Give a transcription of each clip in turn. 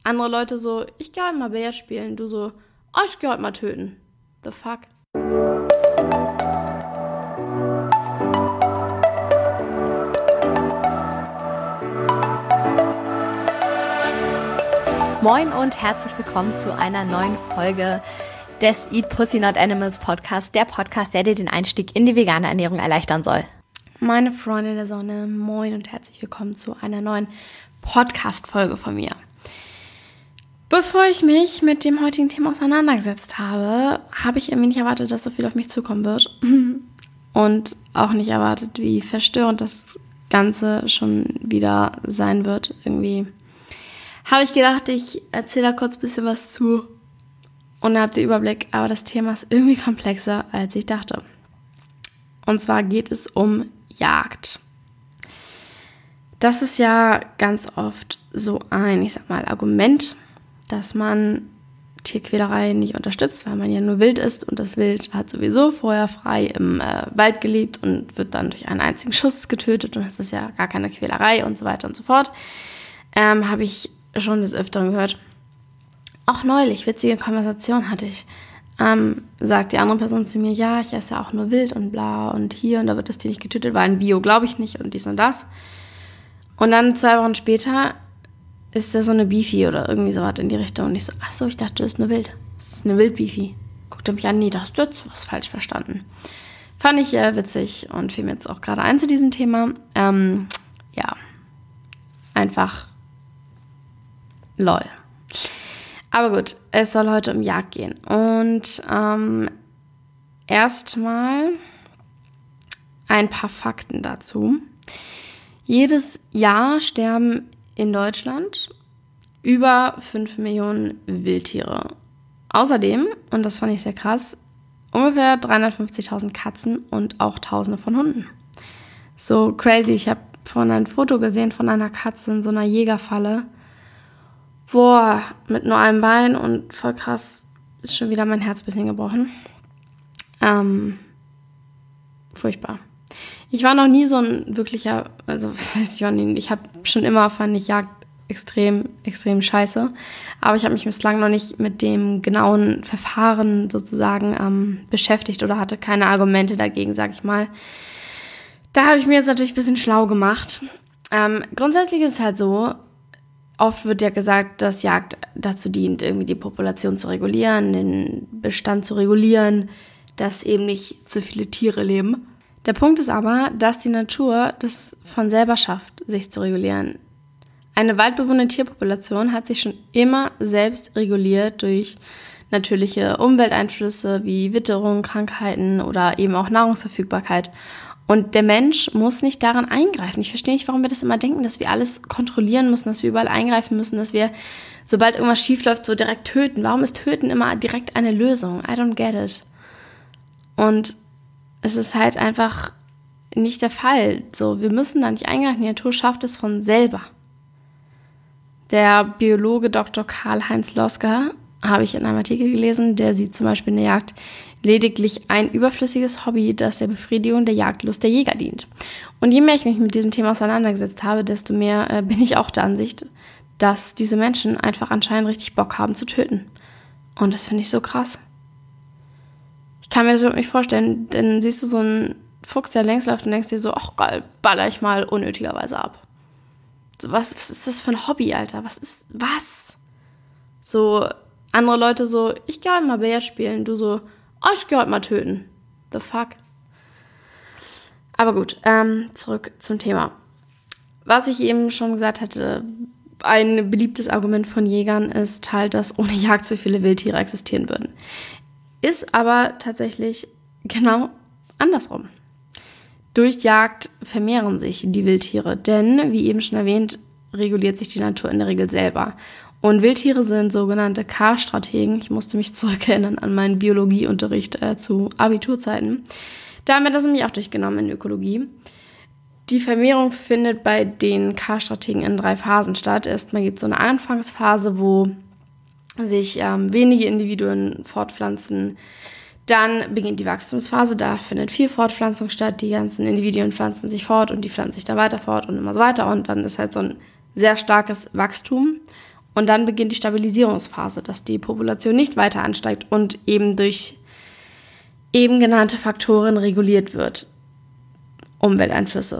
Andere Leute so, ich geh heute mal Billard spielen. Du so, oh, ich geh heute mal töten. The fuck? Moin und herzlich willkommen zu einer neuen Folge des Eat Pussy Not Animals Podcast. Der Podcast, der dir den Einstieg in die vegane Ernährung erleichtern soll. Meine Freunde der Sonne, moin und herzlich willkommen zu einer neuen Podcast-Folge von mir. Bevor ich mich mit dem heutigen Thema auseinandergesetzt habe, habe ich irgendwie nicht erwartet, dass so viel auf mich zukommen wird. Und auch nicht erwartet, wie verstörend das Ganze schon wieder sein wird. Irgendwie habe ich gedacht, ich erzähle da kurz ein bisschen was zu und dann habt ihr Überblick. Aber das Thema ist irgendwie komplexer, als ich dachte. Und zwar geht es um Jagd. Das ist ja ganz oft so ein, ich sag mal, Argument, dass man Tierquälerei nicht unterstützt, weil man ja nur Wild ist und das Wild hat sowieso vorher frei im Wald gelebt und wird dann durch einen einzigen Schuss getötet und das ist ja gar keine Quälerei und so weiter und so fort. Habe ich schon des Öfteren gehört. Auch neulich, witzige Konversation hatte ich. Sagt die andere Person zu mir, ja, ich esse ja auch nur Wild und bla und hier und da wird das Tier nicht getötet, weil ein Bio glaube ich nicht und dies und das. Und dann 2 Wochen später ist da so eine Beefy oder irgendwie sowas in die Richtung. Und ich so, ach so, ich dachte, das ist eine Wild. Das ist eine Wild-Beefy. Guckt er mich an, nee, da hast du jetzt was falsch verstanden. Fand ich witzig und fiel mir jetzt auch gerade ein zu diesem Thema. Ja, einfach lol. Aber gut, es soll heute um Jagd gehen. Und erstmal ein paar Fakten dazu. Jedes Jahr sterben in Deutschland über 5 Millionen Wildtiere. Außerdem, und das fand ich sehr krass, ungefähr 350.000 Katzen und auch Tausende von Hunden. So crazy. Ich habe vorhin ein Foto gesehen von einer Katze in so einer Jägerfalle. Boah, mit nur einem Bein und voll krass, ist schon wieder mein Herz ein bisschen gebrochen. Furchtbar. Ich war noch nie so ein wirklicher, also ich habe schon immer, fand ich Jagd extrem, extrem scheiße. Aber ich habe mich bislang noch nicht mit dem genauen Verfahren sozusagen beschäftigt oder hatte keine Argumente dagegen, sag ich mal. Da habe ich mir jetzt natürlich ein bisschen schlau gemacht. Grundsätzlich ist es halt so, oft wird ja gesagt, dass Jagd dazu dient, irgendwie die Population zu regulieren, den Bestand zu regulieren, dass eben nicht zu viele Tiere leben. Der Punkt ist aber, dass die Natur das von selber schafft, sich zu regulieren. Eine waldbewohnende Tierpopulation hat sich schon immer selbst reguliert durch natürliche Umwelteinflüsse wie Witterung, Krankheiten oder eben auch Nahrungsverfügbarkeit. Und der Mensch muss nicht daran eingreifen. Ich verstehe nicht, warum wir das immer denken, dass wir alles kontrollieren müssen, dass wir überall eingreifen müssen, dass wir, sobald irgendwas schief läuft, so direkt töten. Warum ist Töten immer direkt eine Lösung? I don't get it. Und es ist halt einfach nicht der Fall. So, wir müssen da nicht eingreifen. Die Natur schafft es von selber. Der Biologe Dr. Karl-Heinz Losker, habe ich in einem Artikel gelesen, der sieht zum Beispiel in der Jagd lediglich ein überflüssiges Hobby, das der Befriedigung der Jagdlust der Jäger dient. Und je mehr ich mich mit diesem Thema auseinandergesetzt habe, desto mehr bin ich auch der Ansicht, dass diese Menschen einfach anscheinend richtig Bock haben zu töten. Und das finde ich so krass. Ich kann mir das überhaupt nicht vorstellen, denn siehst du so einen Fuchs, der längs läuft und denkst dir so, ach geil, baller ich mal unnötigerweise ab. So, was ist das für ein Hobby, Alter? Was? So, andere Leute so, ich gehe heute mal Billard spielen, du so, oh, ich gehe heute mal töten. The fuck? Aber gut, zurück zum Thema. Was ich eben schon gesagt hatte, ein beliebtes Argument von Jägern ist halt, dass ohne Jagd so viele Wildtiere existieren würden. Ist aber tatsächlich genau andersrum. Durch Jagd vermehren sich die Wildtiere, denn, wie eben schon erwähnt, reguliert sich die Natur in der Regel selber. Und Wildtiere sind sogenannte K-Strategen. Ich musste mich zurückerinnern an meinen Biologieunterricht zu Abiturzeiten. Da haben wir das nämlich auch durchgenommen in Ökologie. Die Vermehrung findet bei den K-Strategen in 3 Phasen statt. Erstmal gibt es so eine Anfangsphase, wo sich wenige Individuen fortpflanzen. Dann beginnt die Wachstumsphase, da findet viel Fortpflanzung statt. Die ganzen Individuen pflanzen sich fort und die pflanzen sich dann weiter fort und immer so weiter. Und dann ist halt so ein sehr starkes Wachstum. Und dann beginnt die Stabilisierungsphase, dass die Population nicht weiter ansteigt und eben durch eben genannte Faktoren reguliert wird. Umwelteinflüsse,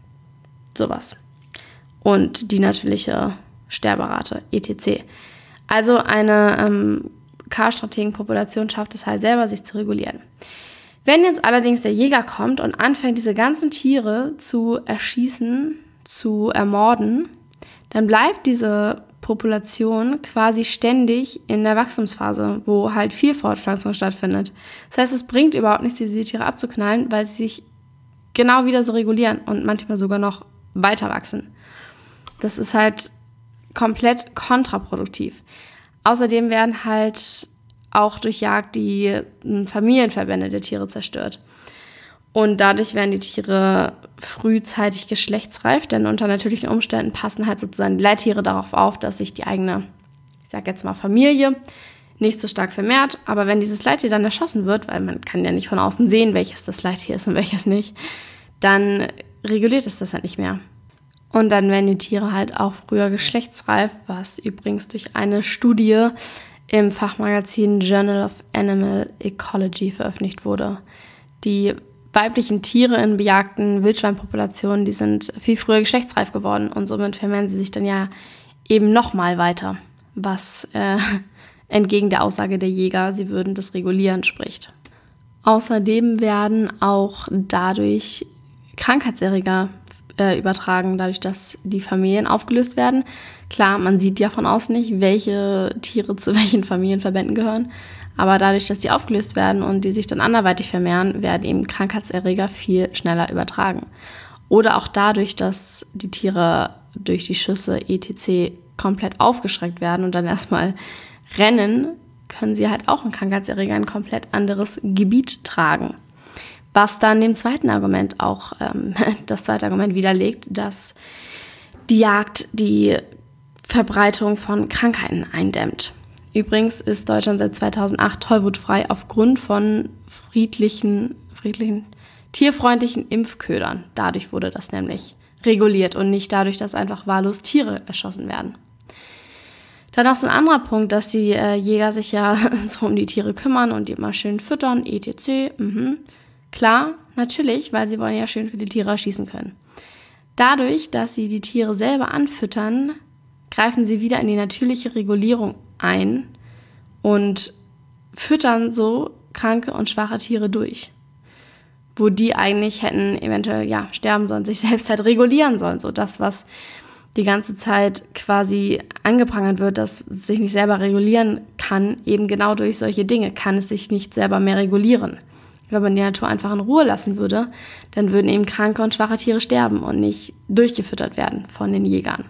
sowas. Und die natürliche Sterberate, etc. Also eine K-Strategenpopulation schafft es halt selber, sich zu regulieren. Wenn jetzt allerdings der Jäger kommt und anfängt, diese ganzen Tiere zu erschießen, zu ermorden, dann bleibt diese Population quasi ständig in der Wachstumsphase, wo halt viel Fortpflanzung stattfindet. Das heißt, es bringt überhaupt nichts, diese Tiere abzuknallen, weil sie sich genau wieder so regulieren und manchmal sogar noch weiter wachsen. Das ist halt komplett kontraproduktiv. Außerdem werden halt auch durch Jagd die Familienverbände der Tiere zerstört. Und dadurch werden die Tiere frühzeitig geschlechtsreif, denn unter natürlichen Umständen passen halt sozusagen die Leittiere darauf auf, dass sich die eigene, ich sag jetzt mal Familie, nicht so stark vermehrt. Aber wenn dieses Leittier dann erschossen wird, weil man kann ja nicht von außen sehen, welches das Leittier ist und welches nicht, dann reguliert es das halt nicht mehr. Und dann werden die Tiere halt auch früher geschlechtsreif, was übrigens durch eine Studie im Fachmagazin Journal of Animal Ecology veröffentlicht wurde. Die weiblichen Tiere in bejagten Wildschweinpopulationen, die sind viel früher geschlechtsreif geworden und somit vermehren sie sich dann ja eben nochmal weiter, was entgegen der Aussage der Jäger, sie würden das regulieren, spricht. Außerdem werden auch dadurch Krankheitserreger übertragen, dadurch, dass die Familien aufgelöst werden. Klar, man sieht ja von außen nicht, welche Tiere zu welchen Familienverbänden gehören, aber dadurch, dass die aufgelöst werden und die sich dann anderweitig vermehren, werden eben Krankheitserreger viel schneller übertragen. Oder auch dadurch, dass die Tiere durch die Schüsse etc. komplett aufgeschreckt werden und dann erstmal rennen, können sie halt auch einen Krankheitserreger in ein komplett anderes Gebiet tragen. Was dann dem zweiten Argument auch, das zweite Argument widerlegt, dass die Jagd die Verbreitung von Krankheiten eindämmt. Übrigens ist Deutschland seit 2008 tollwutfrei aufgrund von friedlichen, tierfreundlichen Impfködern. Dadurch wurde das nämlich reguliert und nicht dadurch, dass einfach wahllos Tiere erschossen werden. Dann noch so ein anderer Punkt, dass die Jäger sich ja so um die Tiere kümmern und die immer schön füttern, etc. Klar, natürlich, weil sie wollen ja schön viele Tiere erschießen können. Dadurch, dass sie die Tiere selber anfüttern, greifen sie wieder in die natürliche Regulierung ein und füttern so kranke und schwache Tiere durch, wo die eigentlich hätten eventuell sterben sollen, sich selbst halt regulieren sollen. So das, was die ganze Zeit quasi angeprangert wird, dass es sich nicht selber regulieren kann, eben genau durch solche Dinge kann es sich nicht selber mehr regulieren. Wenn man die Natur einfach in Ruhe lassen würde, dann würden eben kranke und schwache Tiere sterben und nicht durchgefüttert werden von den Jägern.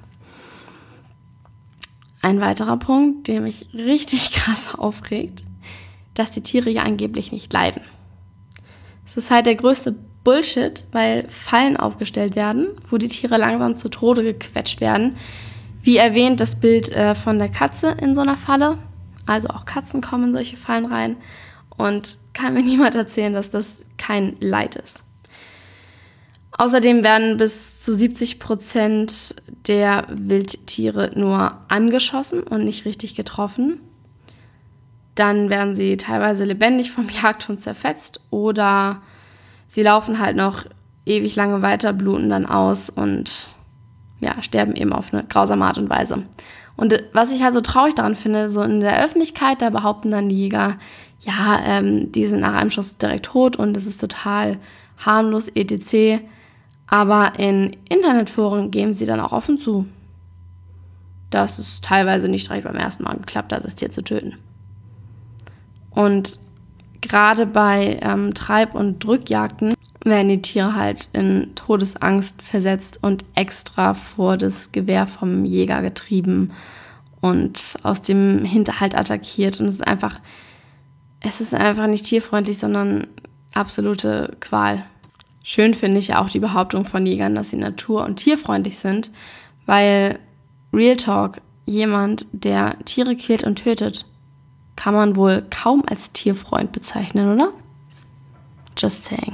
Ein weiterer Punkt, der mich richtig krass aufregt, dass die Tiere ja angeblich nicht leiden. Es ist halt der größte Bullshit, weil Fallen aufgestellt werden, wo die Tiere langsam zu Tode gequetscht werden. Wie erwähnt, das Bild von der Katze in so einer Falle. Also auch Katzen kommen in solche Fallen rein. Und kann mir niemand erzählen, dass das kein Leid ist. Außerdem werden bis zu 70% der Wildtiere nur angeschossen und nicht richtig getroffen. Dann werden sie teilweise lebendig vom Jagdhund zerfetzt oder sie laufen halt noch ewig lange weiter, bluten dann aus und sterben eben auf eine grausame Art und Weise. Und was ich halt so traurig daran finde, so in der Öffentlichkeit, da behaupten dann die Jäger, die sind nach einem Schuss direkt tot und es ist total harmlos, etc. Aber in Internetforen geben sie dann auch offen zu, dass es teilweise nicht direkt beim ersten Mal geklappt hat, das Tier zu töten. Und gerade bei Treib- und Drückjagden werden die Tiere halt in Todesangst versetzt und extra vor das Gewehr vom Jäger getrieben und aus dem Hinterhalt attackiert. Und es ist einfach nicht tierfreundlich, sondern absolute Qual. Schön finde ich ja auch die Behauptung von Jägern, dass sie natur- und tierfreundlich sind, weil Real Talk, jemand, der Tiere quält und tötet, kann man wohl kaum als Tierfreund bezeichnen, oder? Just saying.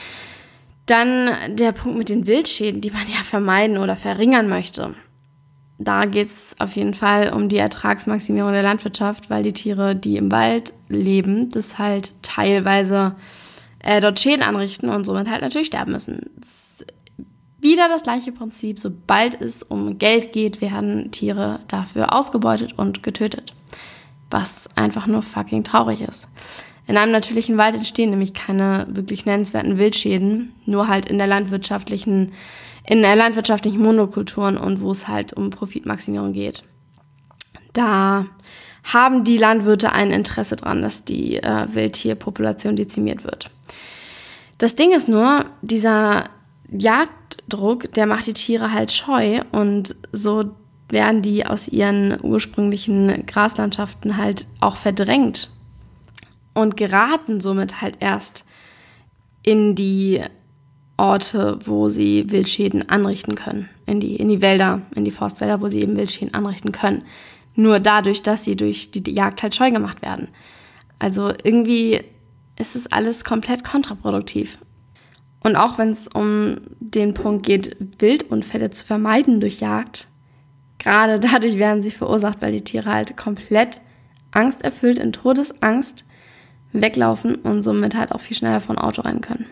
Dann der Punkt mit den Wildschäden, die man ja vermeiden oder verringern möchte. da geht es auf jeden Fall um die Ertragsmaximierung der Landwirtschaft, weil die Tiere, die im Wald leben, das halt teilweise dort Schäden anrichten und somit halt natürlich sterben müssen. Das ist wieder das gleiche Prinzip. Sobald es um Geld geht, werden Tiere dafür ausgebeutet und getötet. Was einfach nur fucking traurig ist. In einem natürlichen Wald entstehen nämlich keine wirklich nennenswerten Wildschäden, nur halt in der landwirtschaftlichen Monokulturen und wo es halt um Profitmaximierung geht. Da haben die Landwirte ein Interesse dran, dass die Wildtierpopulation dezimiert wird. Das Ding ist nur, dieser Jagddruck, der macht die Tiere halt scheu und so werden die aus ihren ursprünglichen Graslandschaften halt auch verdrängt und geraten somit halt erst in die Orte, wo sie Wildschäden anrichten können, in die Wälder, in die Forstwälder, wo sie eben Wildschäden anrichten können. Nur dadurch, dass sie durch die Jagd halt scheu gemacht werden. Also irgendwie ist es alles komplett kontraproduktiv. Und auch wenn es um den Punkt geht, Wildunfälle zu vermeiden durch Jagd, gerade dadurch werden sie verursacht, weil die Tiere halt komplett angsterfüllt, in Todesangst weglaufen und somit halt auch viel schneller von Auto rennen können.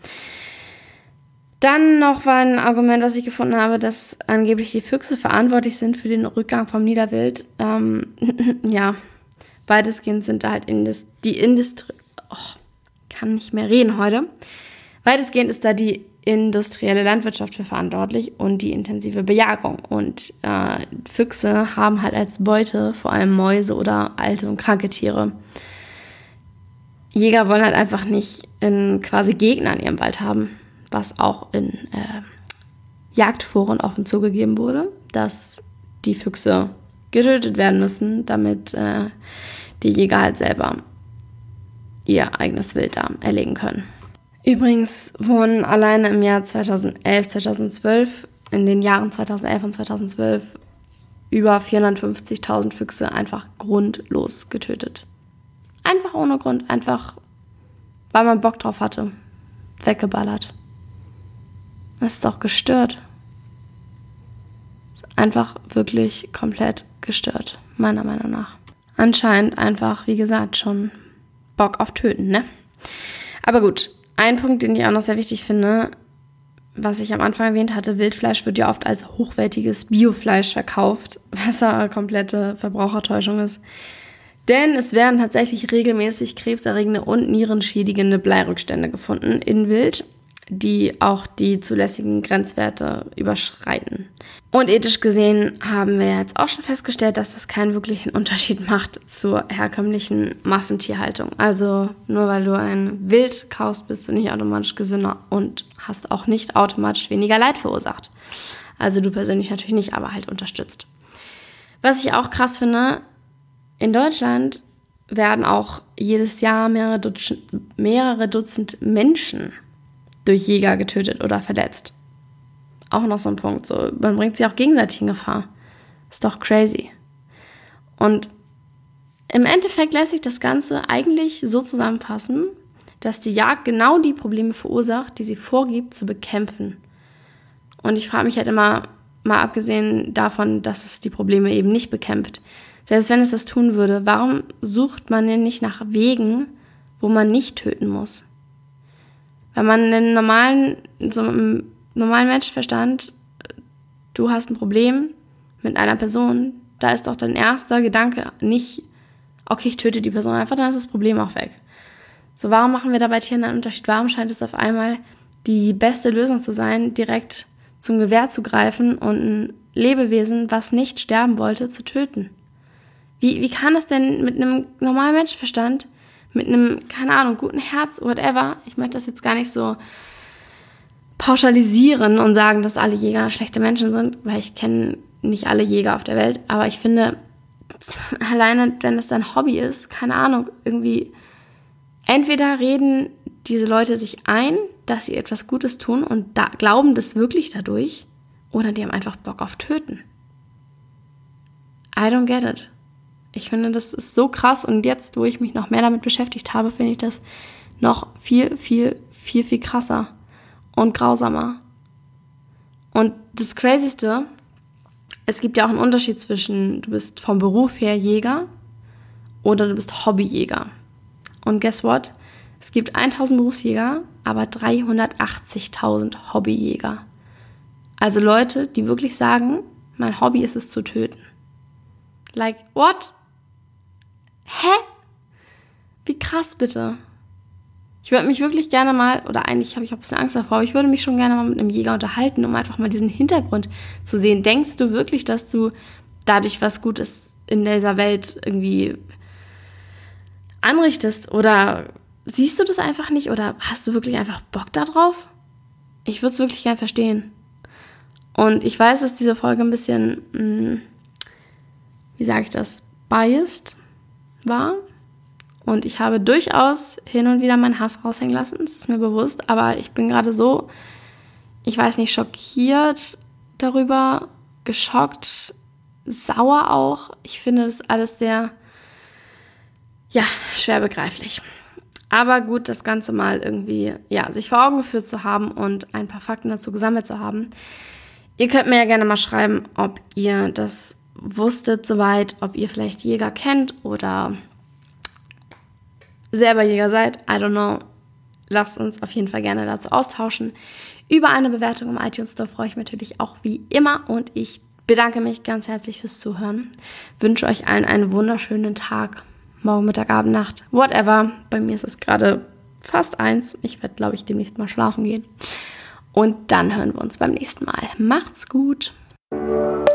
Dann noch war ein Argument, was ich gefunden habe, dass angeblich die Füchse verantwortlich sind für den Rückgang vom Niederwild. Ja, weitestgehend sind da halt die Industrie... kann nicht mehr reden heute. Weitestgehend ist da die industrielle Landwirtschaft für verantwortlich und die intensive Bejagung. Und Füchse haben halt als Beute vor allem Mäuse oder alte und kranke Tiere. Jäger wollen halt einfach nicht quasi Gegner in ihrem Wald haben, was auch in Jagdforen offen zugegeben wurde, dass die Füchse getötet werden müssen, damit die Jäger halt selber ihr eigenes Wild da erlegen können. Übrigens wurden alleine im Jahr 2011, 2012, in den Jahren 2011 und 2012 über 450.000 Füchse einfach grundlos getötet. Einfach ohne Grund, einfach weil man Bock drauf hatte. Weggeballert. Das ist doch gestört. Das ist einfach wirklich komplett gestört, meiner Meinung nach. Anscheinend einfach, wie gesagt, schon Bock auf Töten, ne? Aber gut, ein Punkt, den ich auch noch sehr wichtig finde, was ich am Anfang erwähnt hatte, Wildfleisch wird ja oft als hochwertiges Biofleisch verkauft, was eine komplette Verbrauchertäuschung ist. Denn es werden tatsächlich regelmäßig krebserregende und nierenschädigende Bleirückstände gefunden in Wild, die auch die zulässigen Grenzwerte überschreiten. Und ethisch gesehen haben wir jetzt auch schon festgestellt, dass das keinen wirklichen Unterschied macht zur herkömmlichen Massentierhaltung. Also nur weil du ein Wild kaufst, bist du nicht automatisch gesünder und hast auch nicht automatisch weniger Leid verursacht. Also du persönlich natürlich nicht, aber halt unterstützt. Was ich auch krass finde, in Deutschland werden auch jedes Jahr mehrere Dutzend Menschen durch Jäger getötet oder verletzt. Auch noch so ein Punkt. So, man bringt sie auch gegenseitig in Gefahr. Ist doch crazy. Und im Endeffekt lässt sich das Ganze eigentlich so zusammenfassen, dass die Jagd genau die Probleme verursacht, die sie vorgibt zu bekämpfen. Und ich frage mich halt immer, mal abgesehen davon, dass es die Probleme eben nicht bekämpft, selbst wenn es das tun würde, warum sucht man denn nicht nach Wegen, wo man nicht töten muss? Wenn man im normalen Menschenverstand, du hast ein Problem mit einer Person, da ist doch dein erster Gedanke nicht, okay, ich töte die Person einfach, dann ist das Problem auch weg. So, warum machen wir da bei Tieren einen Unterschied? Warum scheint es auf einmal die beste Lösung zu sein, direkt zum Gewehr zu greifen und ein Lebewesen, was nicht sterben wollte, zu töten? Wie kann das denn mit einem normalen Menschenverstand, mit einem, keine Ahnung, guten Herz, whatever, ich möchte das jetzt gar nicht so pauschalisieren und sagen, dass alle Jäger schlechte Menschen sind, weil ich kenne nicht alle Jäger auf der Welt, aber ich finde, alleine wenn es dein Hobby ist, keine Ahnung, irgendwie, entweder reden diese Leute sich ein, dass sie etwas Gutes tun und glauben das wirklich dadurch, oder die haben einfach Bock auf Töten. I don't get it. Ich finde, das ist so krass und jetzt, wo ich mich noch mehr damit beschäftigt habe, finde ich das noch viel, viel, viel, viel krasser und grausamer. Und das Crazyste Es gibt ja auch einen Unterschied zwischen, du bist vom Beruf her Jäger oder du bist Hobbyjäger. Und guess what? Es gibt 1000 Berufsjäger, aber 380.000 Hobbyjäger. Also Leute, die wirklich sagen, mein Hobby ist es zu töten. Like, what? Hä? Wie krass bitte. Ich würde mich wirklich gerne mal, oder eigentlich habe ich auch ein bisschen Angst davor, aber ich würde mich schon gerne mal mit einem Jäger unterhalten, um einfach mal diesen Hintergrund zu sehen. Denkst du wirklich, dass du dadurch was Gutes in dieser Welt irgendwie anrichtest? Oder siehst du das einfach nicht? Oder hast du wirklich einfach Bock da drauf? Ich würde es wirklich gerne verstehen. Und ich weiß, dass diese Folge ein bisschen, wie sage ich das, biased war. Und ich habe durchaus hin und wieder meinen Hass raushängen lassen, das ist mir bewusst. Aber ich bin gerade so, ich weiß nicht, schockiert darüber, geschockt, sauer auch. Ich finde das alles sehr, schwer begreiflich. Aber gut, das Ganze mal irgendwie, sich vor Augen geführt zu haben und ein paar Fakten dazu gesammelt zu haben. Ihr könnt mir ja gerne mal schreiben, ob ihr das wusstet soweit, ob ihr vielleicht Jäger kennt oder selber Jäger seid. I don't know. Lasst uns auf jeden Fall gerne dazu austauschen. Über eine Bewertung im iTunes Store freue ich mich natürlich auch wie immer und ich bedanke mich ganz herzlich fürs Zuhören. Wünsche euch allen einen wunderschönen Tag. Morgen, Mittag, Abend, Nacht, whatever. Bei mir ist es gerade fast 1. Ich werde, glaube ich, demnächst mal schlafen gehen. Und dann hören wir uns beim nächsten Mal. Macht's gut.